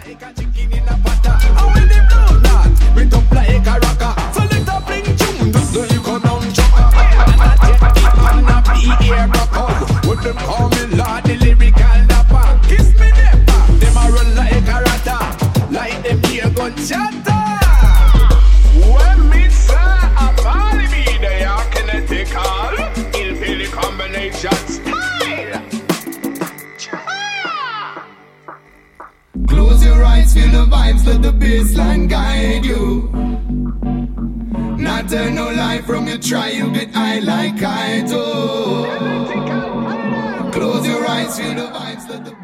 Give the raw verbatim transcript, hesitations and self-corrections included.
Like a chicken in a butter. And when they blow that, we top like a rocker. So let a bling tune, so you come down chucker. And I take it on a P A buckle. What them call me Lord, the lyrical dapper. Kiss me never, them a run like a ratter. Like them here gun chatter. When me say a body be they are kinetical. Ill feel the combination smile. Close your eyes, feel the vibes, let the bassline guide you. Not turn no life from you, try you get high like I do. Close your eyes, feel the vibes, let the